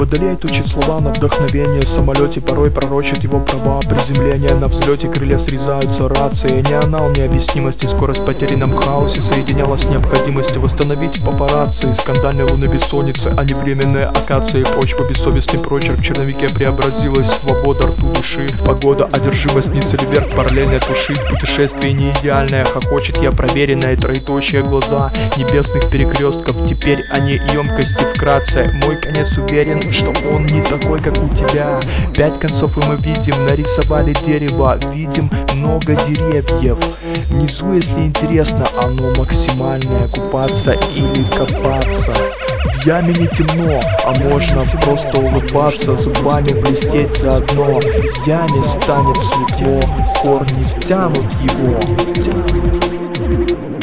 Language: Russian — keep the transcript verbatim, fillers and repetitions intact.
Водолей тучит слова на вдохновение. В самолете порой пророчит его права. Приземление на взлете, крылья срезаются рации. Ни анал, ни объяснимости, скорость в потерянном хаосе соединялась с необходимостью восстановить папарацци. Скандальной луны бессонницы, а не временные акации. Почва, бессовестный прочерк в черновике преобразилась. Свобода рту души, погода, одержимость, вниз или вверх, параллельно тушит. Путешествие не идеальное, хохочет я проверенное. Троеточие глаза небесных перекрестков. Теперь они емкости вкратце. Мой конец уверен, что он не такой, как у тебя. Пять концов и мы видим, нарисовали дерево. Видим много деревьев. Внизу, если интересно, оно максимальное. Купаться или копаться. В яме не темно, а можно просто улыбаться, зубами блестеть заодно. В яме станет светло, корни втянут его.